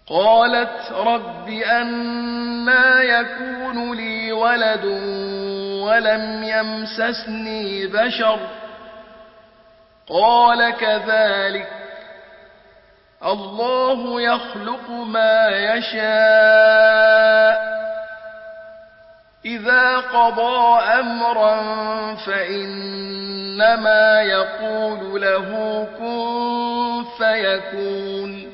قالت رب أنى يكون لي ولد ولم يمسسني بشر قال كذلك الله يخلق ما يشاء إذا قضى أمرا فإنما يقول له كن فيكون